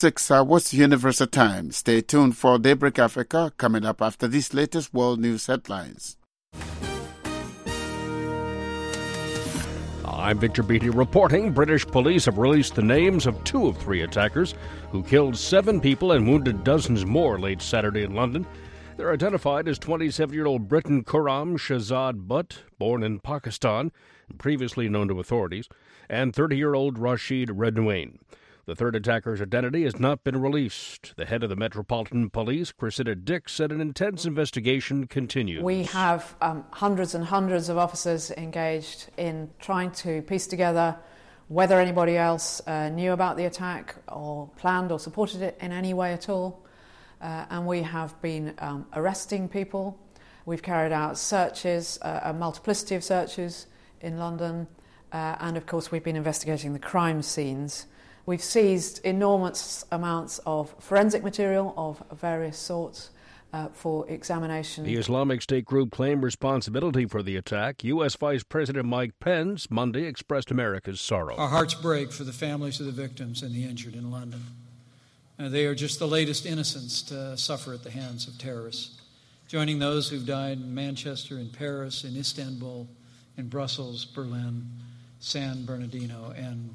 6 hours Universal Time. Stay tuned for Daybreak Africa coming up after these latest world news headlines. I'm Victor Beattie reporting. British police have released the names of 2 of 3 attackers who killed 7 people and wounded dozens more late Saturday in London. They're identified as 27-year-old Briton Khurram Shahzad Butt, born in Pakistan, and previously known to authorities, and 30-year-old Rashid Redouane. The third attacker's identity has not been released. The head of the Metropolitan Police, Cressida Dick, said an intense investigation continues. We have hundreds and hundreds of officers engaged in trying to piece together whether anybody else knew about the attack or planned or supported it in any way at all. And we have been arresting people. We've carried out searches, a multiplicity of searches in London. And of course, we've been investigating the crime scenes. We've seized enormous amounts of forensic material of various sorts for examination. The Islamic State group claimed responsibility for the attack. U.S. Vice President Mike Pence Monday expressed America's sorrow. Our hearts break for the families of the victims and the injured in London. They are just the latest innocents to suffer at the hands of terrorists, joining those who've died in Manchester, in Paris, in Istanbul, in Brussels, Berlin, San Bernardino, and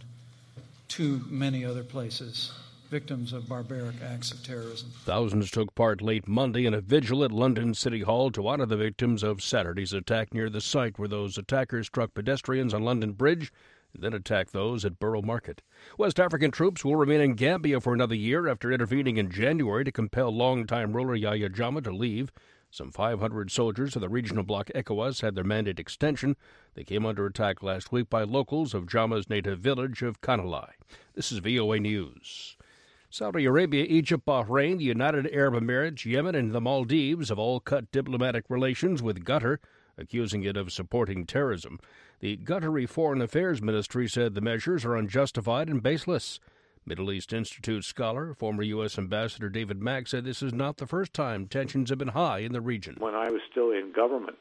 too many other places, victims of barbaric acts of terrorism. Thousands took part late Monday in a vigil at London City Hall to honor the victims of Saturday's attack near the site where those attackers struck pedestrians on London Bridge and then attacked those at Borough Market. West African troops will remain in Gambia for another year after intervening in January to compel longtime ruler Yahya Jammeh to leave. Some 500 soldiers of the regional bloc ECOWAS had their mandate extension. They came under attack last week by locals of Jammeh's native village of Kanalai. This is VOA News. Saudi Arabia, Egypt, Bahrain, the United Arab Emirates, Yemen, and the Maldives have all cut diplomatic relations with Qatar, accusing it of supporting terrorism. The Qatari Foreign Affairs Ministry said the measures are unjustified and baseless. Middle East Institute scholar, former U.S. Ambassador David Mack, said this is not the first time tensions have been high in the region. When I was still in government,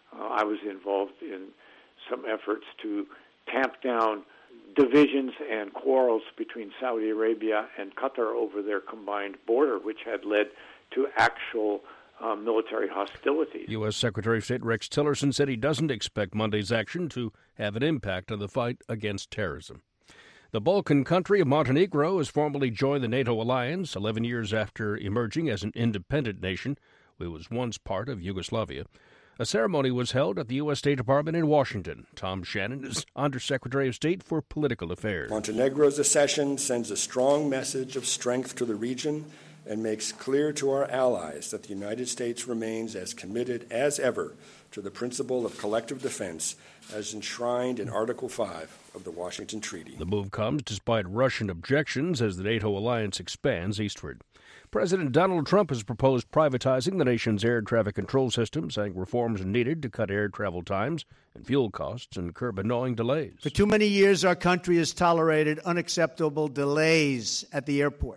I was involved in some efforts to tamp down divisions and quarrels between Saudi Arabia and Qatar over their combined border, which had led to actual military hostilities. U.S. Secretary of State Rex Tillerson said he doesn't expect Monday's action to have an impact on the fight against terrorism. The Balkan country of Montenegro has formally joined the NATO alliance 11 years after emerging as an independent nation. It was once part of Yugoslavia. A ceremony was held at the U.S. State Department in Washington. Tom Shannon is Undersecretary of State for Political Affairs. Montenegro's accession sends a strong message of strength to the region and makes clear to our allies that the United States remains as committed as ever to the principle of collective defense as enshrined in Article 5 of the Washington Treaty. The move comes despite Russian objections as the NATO alliance expands eastward. President Donald Trump has proposed privatizing the nation's air traffic control system, saying reforms are needed to cut air travel times and fuel costs and curb annoying delays. For too many years, our country has tolerated unacceptable delays at the airport,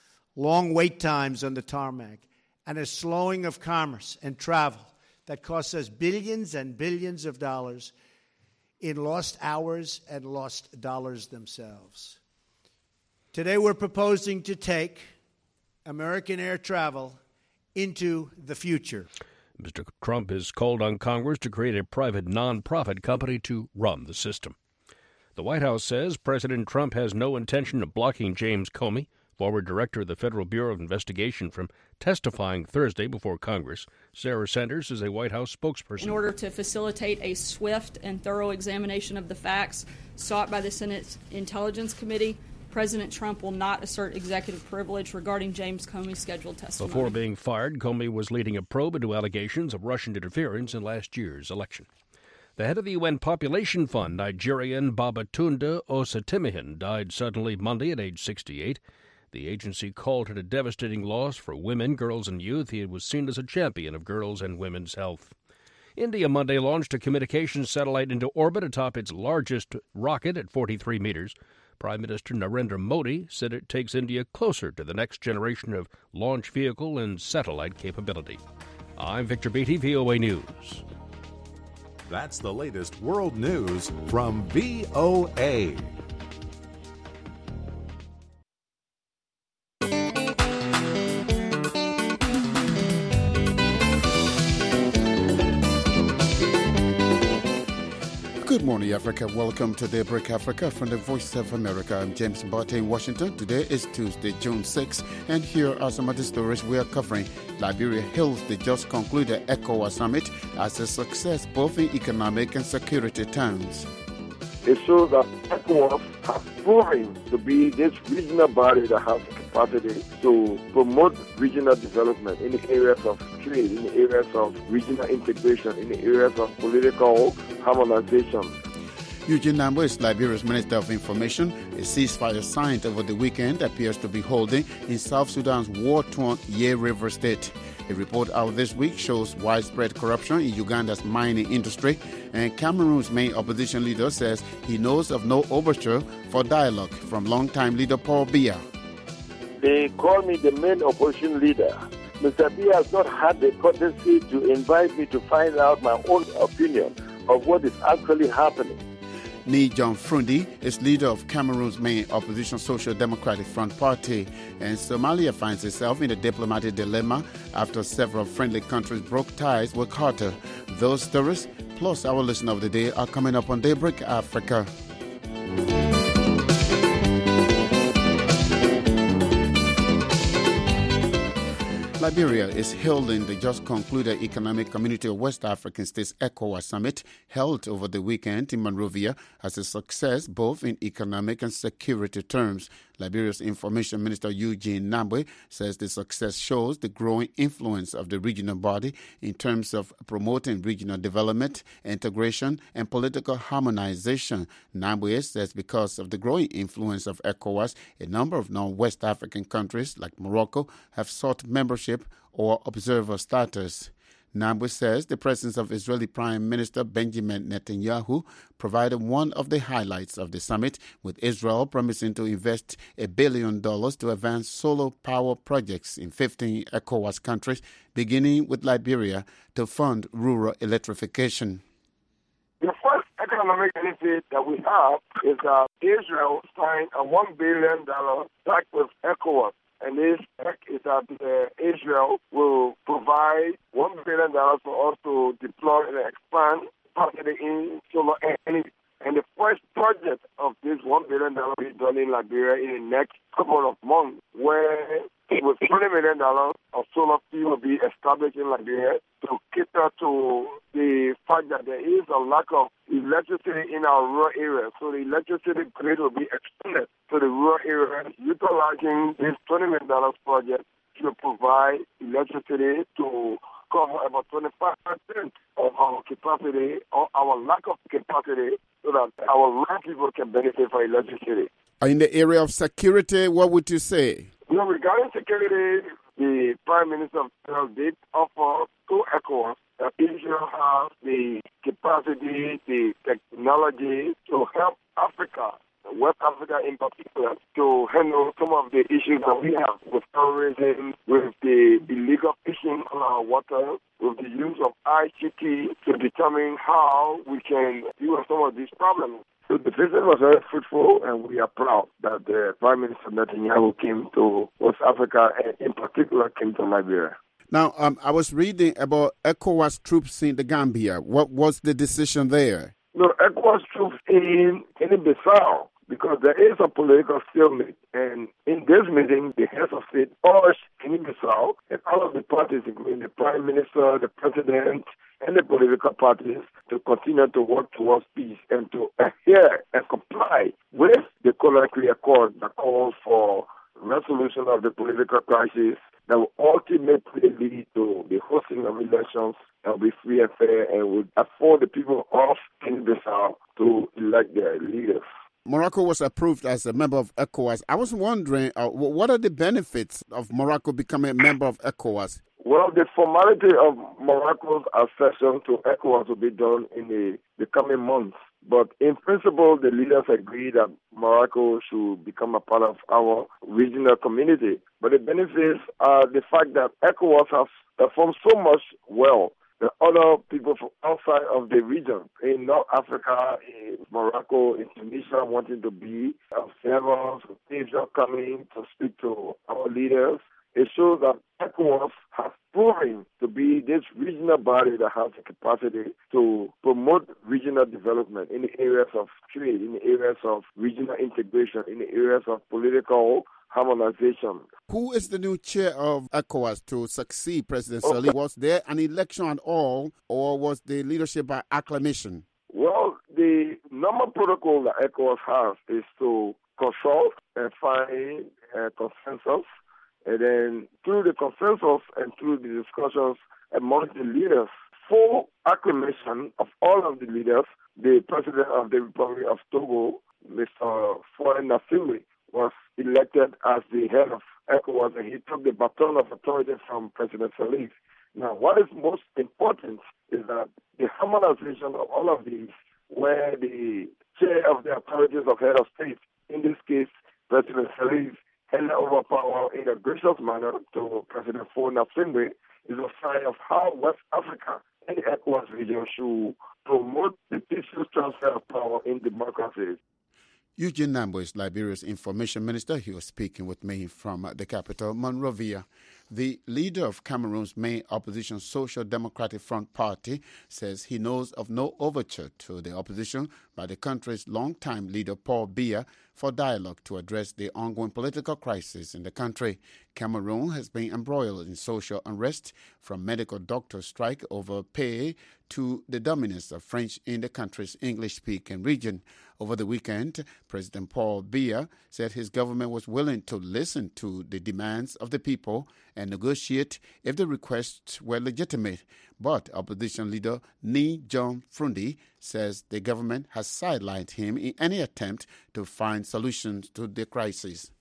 long wait times on the tarmac, and a slowing of commerce and travel that costs us billions and billions of dollars in lost hours and lost dollars themselves. Today we're proposing to take American air travel into the future. Mr. Trump has called on Congress to create a private nonprofit company to run the system. The White House says President Trump has no intention of blocking James Comey, former director of the Federal Bureau of Investigation, from testifying Thursday before Congress. Sarah Sanders is a White House spokesperson. In order to facilitate a swift and thorough examination of the facts sought by the Senate Intelligence Committee, President Trump will not assert executive privilege regarding James Comey's scheduled testimony. Before being fired, Comey was leading a probe into allegations of Russian interference in last year's election. The head of the UN Population Fund, Nigerian Babatunde Osatimihin, died suddenly Monday at age 68. The agency called it a devastating loss for women, girls, and youth. He was seen as a champion of girls' and women's health. India Monday launched a communications satellite into orbit atop its largest rocket at 43 meters. Prime Minister Narendra Modi said it takes India closer to the next generation of launch vehicle and satellite capability. I'm Victor Beattie, VOA News. That's the latest world news from VOA. morning, Africa. Welcome to Daybreak Africa from the Voice of America. I'm James Barty in Washington. Today is Tuesday, June 6, and here are some of the stories we are covering. Liberia hails the just concluded ECOWAS summit as a success both in economic and security terms. It shows that ECOWAS has proven to be this regional body that has the capacity to promote regional development in the areas of trade, in the areas of regional integration, in the areas of political harmonization. Eugene Nambwe is Liberia's Minister of Information. A ceasefire signed over the weekend appears to be holding in South Sudan's war-torn Ye River state. A report out this week shows widespread corruption in Uganda's mining industry, and Cameroon's main opposition leader says he knows of no overture for dialogue from longtime leader Paul Biya. They call me the main opposition leader. Mr. Biya has not had the courtesy to invite me to find out my own opinion of what is actually happening. Ni John Frundi is leader of Cameroon's main opposition Social Democratic Front Party, and Somalia finds itself in a diplomatic dilemma after several friendly countries broke ties with Qatar. Those stories, plus our listen of the day, are coming up on Daybreak Africa. Liberia is holding the just concluded Economic Community of West African States ECOWAS summit held over the weekend in Monrovia as a success both in economic and security terms. Liberia's Information Minister Eugene Nambwe says the success shows the growing influence of the regional body in terms of promoting regional development, integration, and political harmonization. Nambwe says because of the growing influence of ECOWAS, a number of non-West African countries like Morocco have sought membership or observer status. Nambwe says the presence of Israeli Prime Minister Benjamin Netanyahu provided one of the highlights of the summit, with Israel promising to invest $1 billion to advance solar power projects in 15 ECOWAS countries, beginning with Liberia, to fund rural electrification. The first economic benefit that we have is that Israel signed a $1 billion pact with ECOWAS. And this pact is that Israel will provide $1 billion for us to deploy and expand capacity in solar energy. And the first project of this $1 billion will be done in Liberia in the next couple of months, where with $20 million of solar field will be established in Liberia to cater to the fact that there is a lack of electricity in our rural areas. So the electricity grid will be extended to the rural areas, utilizing this $20 million project to provide electricity to cover about 25% of our capacity or our lack of capacity so that our rural people can benefit from electricity. In the area of security, what would you say? Regarding security, the Prime Minister of Israel did offer to ECOWAS that Israel has the capacity, the technology to help Africa, West Africa in particular, to handle some of the issues that we have with terrorism, with the illegal fishing on our water, with the use of ICT to determine how we can deal with some of these problems. So the visit was very fruitful, and we are proud that the Prime Minister Netanyahu came to West Africa, and in particular came to Liberia. Now, I was reading about ECOWAS troops in the Gambia. What was the decision there? No, ECOWAS troops in Bissau, because there is a political stalemate. And in this meeting, the heads of state urged Guinea-Bissau and all of the parties, including the Prime Minister, the President, and the political parties, to continue to work towards peace and to adhere and comply with the Conakry Accord that calls for resolution of the political crisis that will ultimately lead to the hosting of elections that will be free and fair and would afford the people of Guinea-Bissau to elect their leaders. Morocco was approved as a member of ECOWAS. I was wondering, what are the benefits of Morocco becoming a member of ECOWAS? Well, the formality of Morocco's accession to ECOWAS will be done in the coming months. But in principle, the leaders agree that Morocco should become a part of our regional community. But the benefits are the fact that ECOWAS has performed so much well that other people from outside of the region, in North Africa, in Morocco, in Tunisia, wanting to be observers, Asia coming to speak to our leaders. It shows that ECOWAS has proving to be this regional body that has the capacity to promote regional development in the areas of trade, in the areas of regional integration, in the areas of political harmonization. Who is the new chair of ECOWAS to succeed President Salih? Was there an election at all, or was the leadership by acclamation? Well, the normal protocol that ECOWAS has is to consult and find a consensus, and then through the consensus and through the discussions amongst the leaders, full acclamation of all of the leaders, the President of the Republic of Togo, Mr. Faure Gnassingbé, was elected as the head of ECOWAS, and he took the baton of authority from President Salih. Now, what is most important is that the harmonization of all of these, where the chair of the authorities of head of state, in this case, President Salih, handed over power in a gracious manner to President Faure Gnassingbé, is a sign of how West Africa and the ECOWAS region should promote the peaceful transfer of power in democracies. Eugene Nambo is Liberia's information minister. He was speaking with me from the capital, Monrovia. The leader of Cameroon's main opposition Social Democratic Front Party says he knows of no overture to the opposition by the country's longtime leader Paul Biya for dialogue to address the ongoing political crisis in the country. Cameroon has been embroiled in social unrest, from medical doctor strike over pay to the dominance of French in the country's English-speaking region. Over the weekend, President Paul Biya said his government was willing to listen to the demands of the people and negotiate if the requests were legitimate. But opposition leader Ni John Frundi says the government has sidelined him in any attempt to find solutions to the crisis.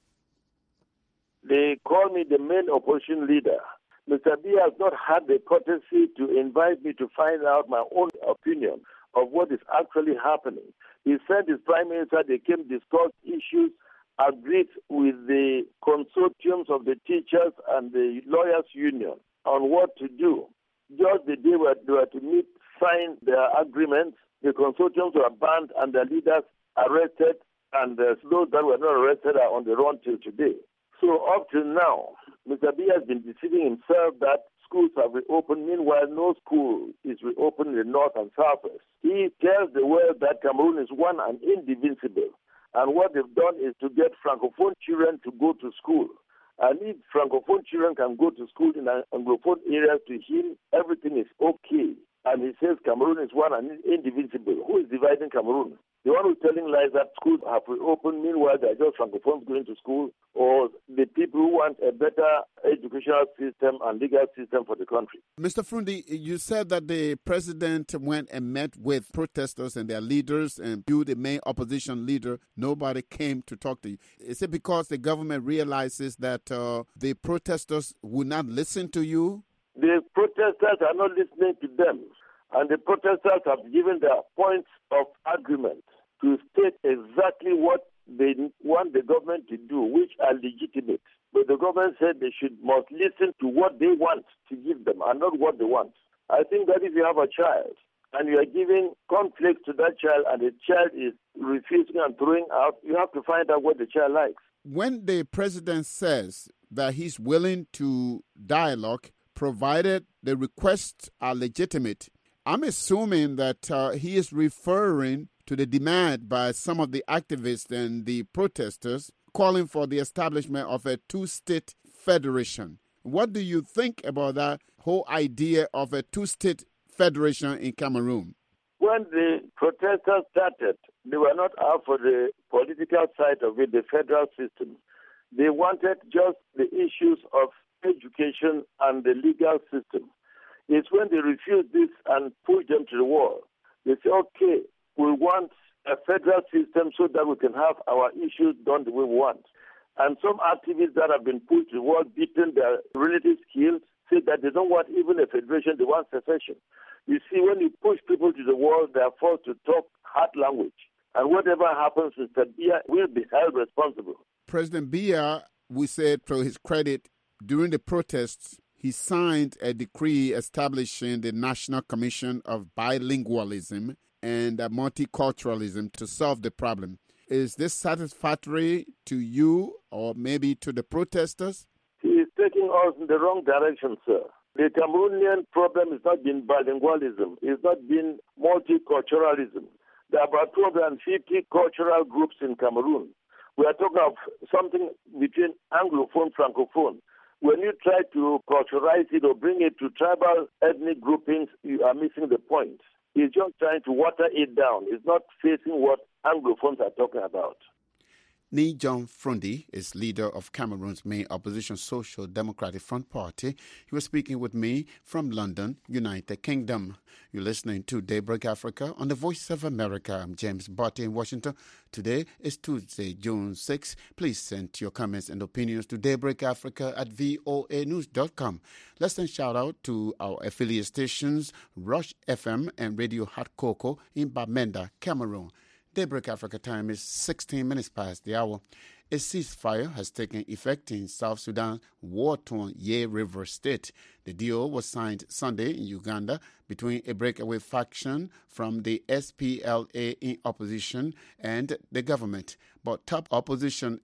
They call me the main opposition leader. Mr. Biya has not had the courtesy to invite me to find out my own opinion of what is actually happening. He sent his prime minister, they came discuss issues, agreed with the consortiums of the teachers and the lawyers union on what to do. Just the day they were to meet, sign their agreements, the consortiums were banned and the leaders arrested, and those that were not arrested are on the run till today. So up to now, Mr. Biya has been deceiving himself that schools have reopened. Meanwhile, no school is reopened in the north and southwest. He tells the world that Cameroon is one and indivisible. And what they've done is to get Francophone children to go to school. And if Francophone children can go to school in Anglophone areas, to him, everything is okay. And he says Cameroon is one and indivisible. Who is dividing Cameroon? The one who's telling lies that schools have reopened, meanwhile they're just Francophones going to school, or the people who want a better educational system and legal system for the country. Mr. Frundi, you said that the president went and met with protesters and their leaders, and you, the main opposition leader, nobody came to talk to you. Is it because the government realizes that the protesters would not listen to you? The protesters are not listening to them. And the protesters have given their points of agreement to state exactly what they want the government to do, which are legitimate. But the government said they must listen to what they want to give them and not what they want. I think that if you have a child and you are giving conflict to that child and the child is refusing and throwing out, you have to find out what the child likes. When the president says that he's willing to dialogue, provided the requests are legitimate, I'm assuming that he is referring to the demand by some of the activists and the protesters calling for the establishment of a two-state federation. What do you think about that whole idea of a two-state federation in Cameroon? When the protesters started, they were not out for the political side of it, the federal system. They wanted just the issues of education and the legal system. It's when they refused this and pushed them to the wall. They say, okay, we want a federal system so that we can have our issues done the way we want. And some activists that have been pushed to the wall, beaten, their relatives killed, say that they don't want even a federation, they want secession. You see, when you push people to the wall, they are forced to talk hard language. And whatever happens, Mr. Biya will be held responsible. President Biya, we said, to his credit, during the protests, he signed a decree establishing the National Commission of Bilingualism and Multiculturalism to solve the problem. Is this satisfactory to you or maybe to the protesters? He is taking us in the wrong direction, sir. The Cameroonian problem has not been bilingualism. It's not been multiculturalism. There are about 250 cultural groups in Cameroon. We are talking of something between Anglophone, Francophone. When you try to culturalize it or bring it to tribal ethnic groupings, you are missing the point. It's just trying to water it down. It's not facing what Anglophones are talking about. Ni John Frundi is leader of Cameroon's main opposition Social Democratic Front Party. He was speaking with me from London, United Kingdom. You're listening to Daybreak Africa on the Voice of America. I'm James Botti in Washington. Today is Tuesday, June 6. Please send your comments and opinions to daybreakafrica@voanews.com. Let's then shout out to our affiliate stations, Rush FM and Radio Hot Cocoa in Bamenda, Cameroon. Daybreak Africa time is 16 minutes past the hour. A ceasefire has taken effect in South Sudan's war-torn Ye River State. The deal was signed Sunday in Uganda between a breakaway faction from the SPLA in opposition and the government. But top opposition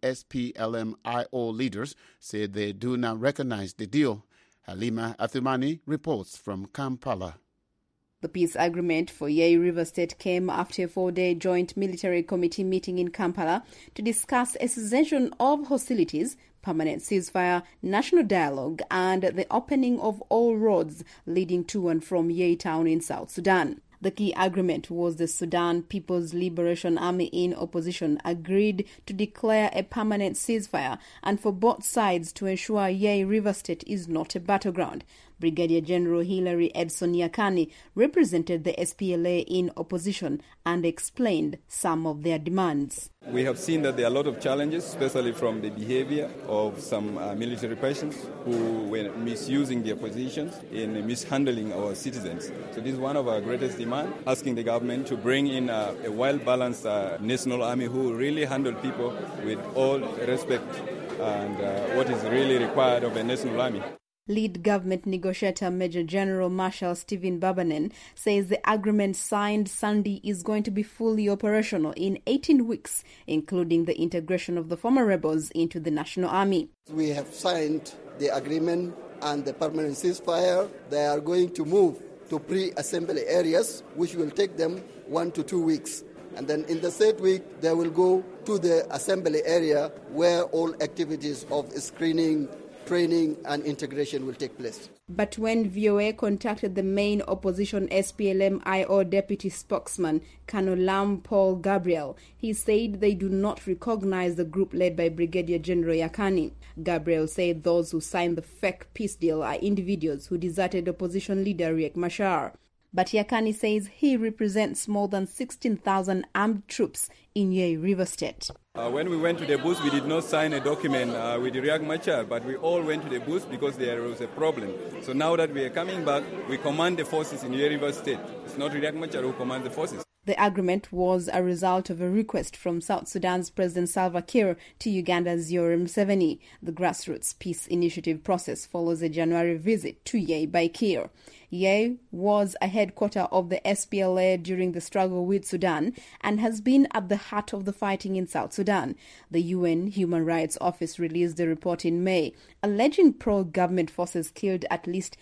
SPLM-IO leaders say they do not recognize the deal. Halima Athumani reports from Kampala. The peace agreement for Ye River State came after a 4-day joint military committee meeting in Kampala to discuss a cessation of hostilities, permanent ceasefire, national dialogue, and the opening of all roads leading to and from Ye town in South Sudan. The key agreement was the Sudan People's Liberation Army in opposition agreed to declare a permanent ceasefire and for both sides to ensure Ye River State is not a battleground. Brigadier General Hilary Edson Yakani represented the SPLA in opposition and explained some of their demands. We have seen that there are a lot of challenges, especially from the behavior of some military persons who were misusing their positions in mishandling our citizens. So this is one of our greatest demands, asking the government to bring in a well-balanced national army who really handle people with all respect and what is really required of a national army. Lead government negotiator Major General Marshal Stephen Babanen says the agreement signed Sunday is going to be fully operational in 18 weeks, including the integration of the former rebels into the National Army. We have signed the agreement and the permanent ceasefire. They are going to move to pre-assembly areas, which will take them 1 to 2 weeks. And then in the third week, they will go to the assembly area where all activities of screening, training and integration will take place. But when VOA contacted the main opposition SPLM-IO deputy spokesman, Colonel Lam Paul Gabriel, he said they do not recognize the group led by Brigadier General Yakani. Gabriel said those who signed the fake peace deal are individuals who deserted opposition leader Riek Machar. But Yakani says he represents more than 16,000 armed troops in Ye River State. When we went to the bush, we did not sign a document with Riek Machar, but we all went to the bush because there was a problem. So now that we are coming back, we command the forces in Ye River State. It's not Riek Machar who commands the forces. The agreement was a result of a request from South Sudan's President Salva Kiir to Uganda's Yoweri Museveni. The grassroots peace initiative process follows a January visit to Ye by Kiir. Ye was a headquarter of the SPLA during the struggle with Sudan and has been at the heart of the fighting in South Sudan. The UN Human Rights Office released a report in May alleging pro-government forces killed at least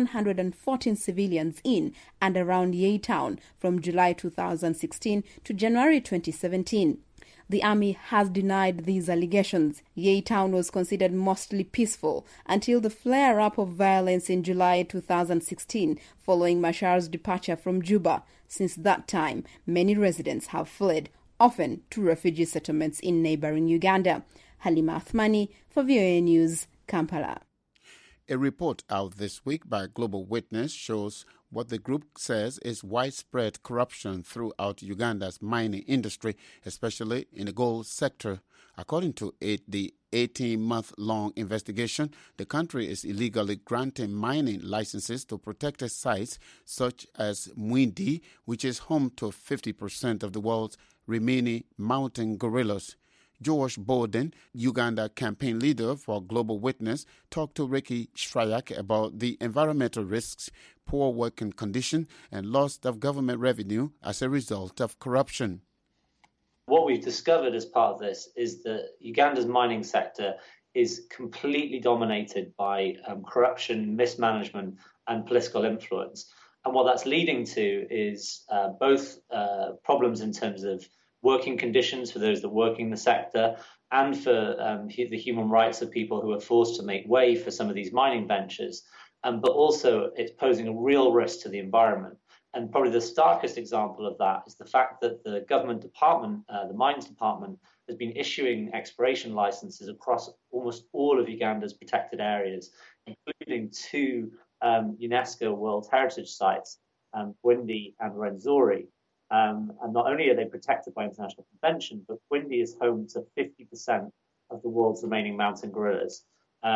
114 civilians in and around Ye town from July 2016 to January 2017. The army has denied these allegations. Ye town was considered mostly peaceful until the flare-up of violence in July 2016 following Machar's departure from Juba. Since that time, many residents have fled, often to refugee settlements in neighboring Uganda. Halima Athmani for VOA News, Kampala. A report out this week by Global Witness shows what the group says is widespread corruption throughout Uganda's mining industry, especially in the gold sector. According to the 18-month-long investigation, the country is illegally granting mining licenses to protected sites such as Mwindi, which is home to 50% of the world's remaining mountain gorillas. Josh Bowden, Uganda campaign leader for Global Witness, talked to Ricky Shryak about the environmental risks, poor working conditions, and loss of government revenue as a result of corruption. What we've discovered as part of this is that Uganda's mining sector is completely dominated by corruption, mismanagement, and political influence. And what that's leading to is both problems in terms of working conditions for those that work in the sector and for the human rights of people who are forced to make way for some of these mining ventures. But also it's posing a real risk to the environment. And probably the starkest example of that is the fact that the government department, the mines department, has been issuing exploration licenses across almost all of Uganda's protected areas, including 2 UNESCO World Heritage Sites, Bwindi and Rwenzori. And not only are they protected by international convention, but Bwindi is home to 50% of the world's remaining mountain gorillas.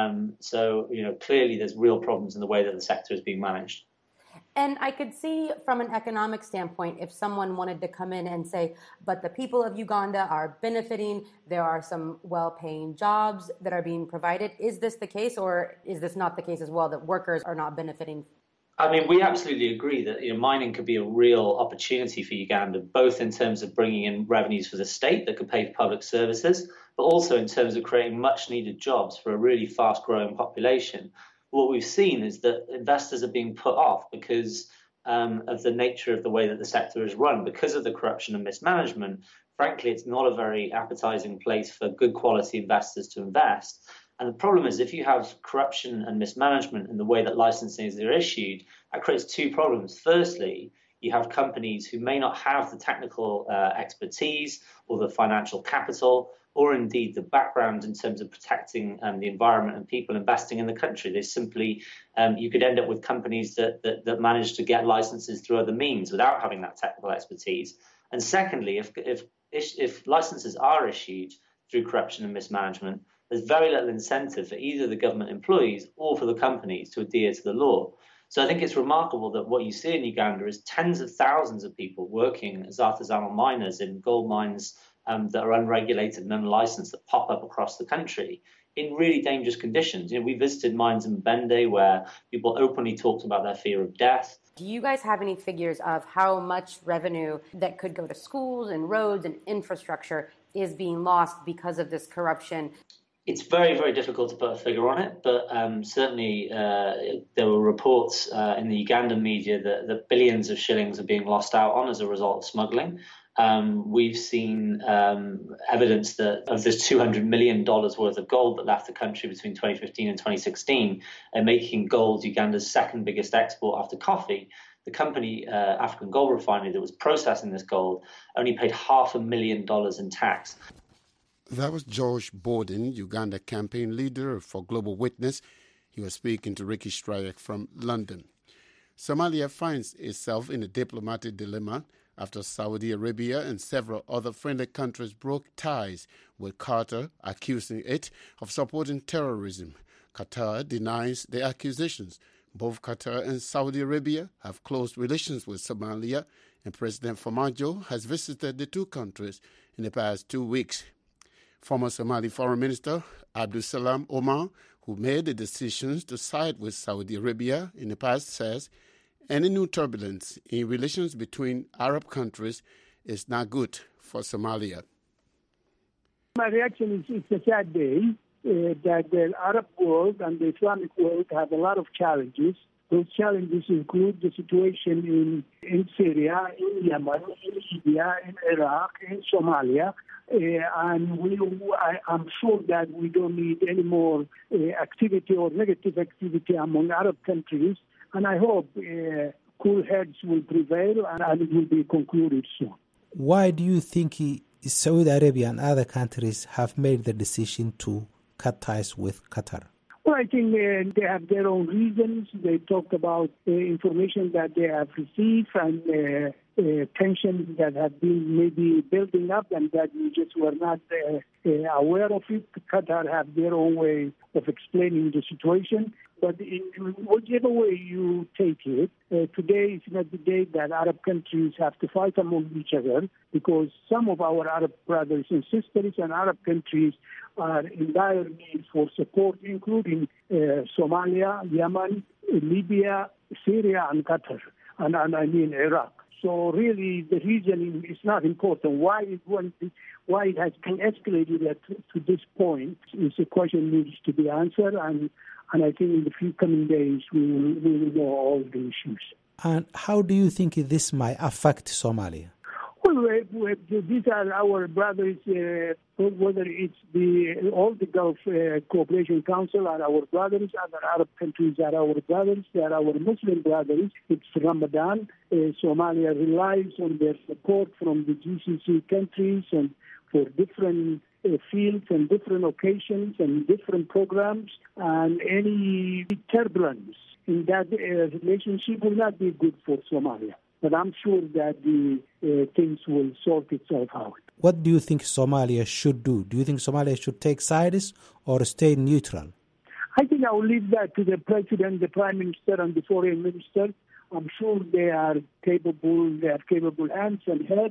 So, clearly there's real problems in the way that the sector is being managed. And I could see from an economic standpoint, if someone wanted to come in and say, but the people of Uganda are benefiting, there are some well-paying jobs that are being provided. Is this the case, or is this not the case as well, that workers are not benefiting? I mean, we absolutely agree that mining could be a real opportunity for Uganda, both in terms of bringing in revenues for the state that could pay for public services, but also in terms of creating much-needed jobs for a really fast-growing population. What we've seen is that investors are being put off because of the nature of the way that the sector is run, because of the corruption and mismanagement. Frankly, it's not a very appetizing place for good quality investors to invest. And the problem is, if you have corruption and mismanagement in the way that licenses are issued, that creates 2 problems. Firstly, you have companies who may not have the technical expertise or the financial capital, or indeed the background in terms of protecting the environment and people investing in the country. They simply, you could end up with companies that manage to get licenses through other means without having that technical expertise. And secondly, if licenses are issued through corruption and mismanagement, there's very little incentive for either the government employees or for the companies to adhere to the law. So I think it's remarkable that what you see in Uganda is tens of thousands of people working as artisanal miners in gold mines that are unregulated and unlicensed that pop up across the country in really dangerous conditions. We visited mines in Bende where people openly talked about their fear of death. Do you guys have any figures of how much revenue that could go to schools and roads and infrastructure is being lost because of this corruption? It's very, very difficult to put a figure on it, but certainly there were reports in the Ugandan media that billions of shillings are being lost out on as a result of smuggling. We've seen evidence that of this $200 million worth of gold that left the country between 2015 and 2016, making gold Uganda's second biggest export after coffee. The company, African Gold Refinery, that was processing this gold, only paid $500,000 in tax. That was George Borden, Uganda campaign leader for Global Witness. He was speaking to Ricky Strayek from London. Somalia finds itself in a diplomatic dilemma after Saudi Arabia and several other friendly countries broke ties with Qatar, accusing it of supporting terrorism. Qatar denies the accusations. Both Qatar and Saudi Arabia have close relations with Somalia, and President Farmajo has visited the 2 countries in the past 2 weeks. Former Somali Foreign Minister Abdul Salam Omar, who made the decisions to side with Saudi Arabia in the past, says any new turbulence in relations between Arab countries is not good for Somalia. My reaction is it's a sad day that the Arab world and the Islamic world have a lot of challenges. Those challenges include the situation in Syria, in Yemen, in Libya, in Iraq, in Somalia. And I'm sure that we don't need any more activity or negative activity among Arab countries. And I hope cool heads will prevail and it will be concluded soon. Why do you think Saudi Arabia and other countries have made the decision to cut ties with Qatar? Well, I think they have their own reasons. They talked about information that they have received and tensions that have been maybe building up and that we just were not aware of it. Qatar have their own way of explaining the situation. But in whichever way you take it, today is not the day that Arab countries have to fight among each other, because some of our Arab brothers and sisters and Arab countries are in dire need for support, including Somalia, Yemen, Libya, Syria, and Qatar, and I mean Iraq. So really, the reason is not important. Why it has been escalated to this point is a question needs to be answered, and I think in the few coming days we will know all the issues. And how do you think this might affect Somalia? Well, these are our brothers, whether it's all the Gulf Cooperation Council are our brothers, other Arab countries are our brothers, they are our Muslim brothers. It's Ramadan. Somalia relies on their support from the GCC countries and for different fields and different occasions and different programs, and any turbulence in that relationship will not be good for Somalia. But I'm sure that the things will sort itself out. What do you think Somalia should do? Do you think Somalia should take sides or stay neutral? I think I will leave that to the President, the Prime Minister, and the Foreign Minister. I'm sure they are capable. They have capable hands and heads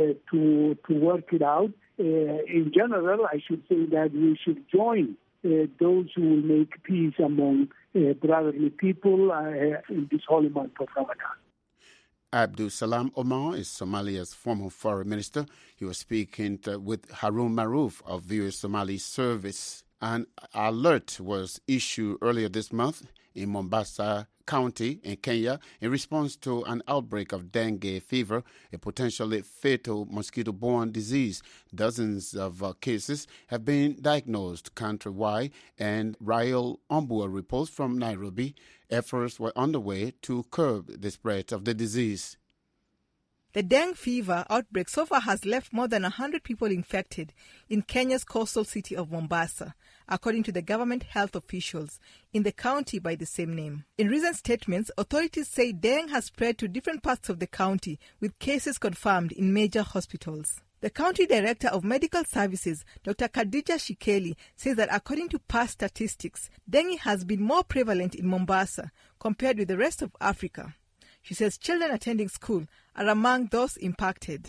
to work it out. In general, I should say that we should join those who will make peace among brotherly people in this holy month of Ramadan. Abdul Salam Omar is Somalia's former foreign minister. He was speaking with Harun Maruf of VOA Somali Service. An alert was issued earlier this month in Mombasa County in Kenya in response to an outbreak of dengue fever, a potentially fatal mosquito-borne disease. Dozens of cases have been diagnosed countrywide, and Rael Ombua reports from Nairobi. Efforts were underway to curb the spread of the disease. The dengue fever outbreak so far has left more than 100 people infected in Kenya's coastal city of Mombasa, according to the government health officials in the county by the same name. In recent statements, authorities say dengue has spread to different parts of the county, with cases confirmed in major hospitals. The County Director of Medical Services, Dr. Khadija Shikeli, says that according to past statistics, dengue has been more prevalent in Mombasa compared with the rest of Africa. She says children attending school are among those impacted.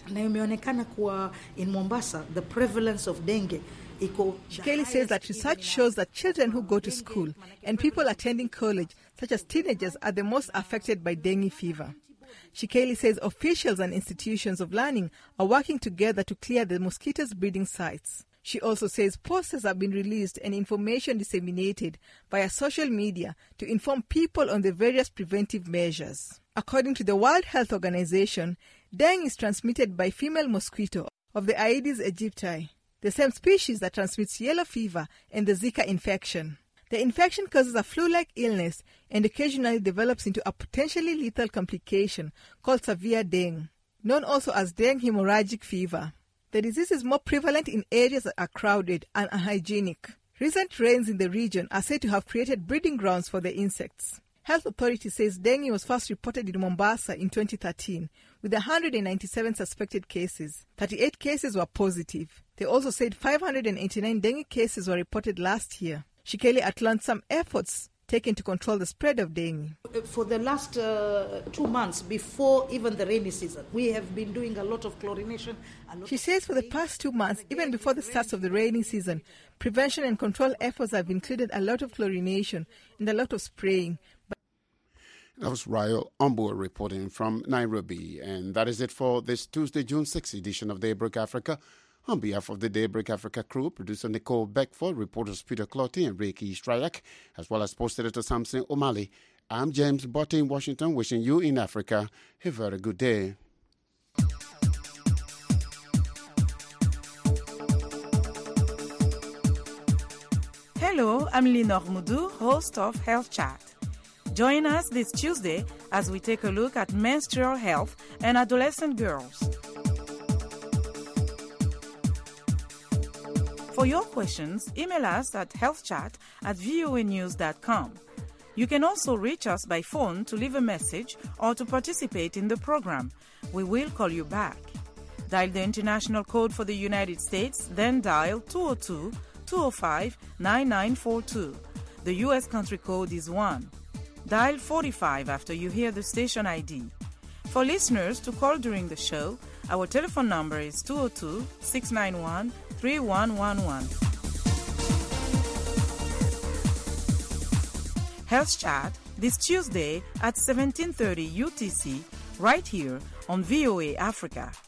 In Mombasa, the prevalence of dengue. Shikeli says that research shows that children who go to school and people attending college, such as teenagers, are the most affected by dengue fever. Shikeli says officials and institutions of learning are working together to clear the mosquitoes' breeding sites. She also says posters have been released and information disseminated via social media to inform people on the various preventive measures. According to the World Health Organization, dengue is transmitted by female mosquito of the Aedes aegypti, the same species that transmits yellow fever and the Zika infection. The infection causes a flu-like illness and occasionally develops into a potentially lethal complication called severe dengue, known also as dengue hemorrhagic fever. The disease is more prevalent in areas that are crowded and unhygienic. Recent rains in the region are said to have created breeding grounds for the insects. Health Authority says dengue was first reported in Mombasa in 2013 with 197 suspected cases. 38 cases were positive. They also said 589 dengue cases were reported last year. Shikeli outlined some efforts taken to control the spread of dengue. For the last 2 months, before even the rainy season, we have been doing a lot of chlorination. She says for the past 2 months, even before the start of the rainy season, prevention and control efforts have included a lot of chlorination and a lot of spraying. That was Rael Ombua reporting from Nairobi. And that is it for this Tuesday, June 6th edition of Daybreak Africa. On behalf of the Daybreak Africa crew, producer Nicole Beckford, reporters Peter Clotty and Reiki Strayak, as well as post editor Samson O'Malley, I'm James Botte in Washington, wishing you in Africa a very good day. Hello, I'm Lenore Moudou, host of Health Chat. Join us this Tuesday as we take a look at menstrual health and adolescent girls. For your questions, email us at healthchat@voanews.com. You can also reach us by phone to leave a message or to participate in the program. We will call you back. Dial the international code for the United States, then dial 202-205-9942. The U.S. country code is 1. Dial 45 after you hear the station ID. For listeners to call during the show, our telephone number is 202-691-3111. Health Chat this Tuesday at 17:30 UTC, right here on VOA Africa.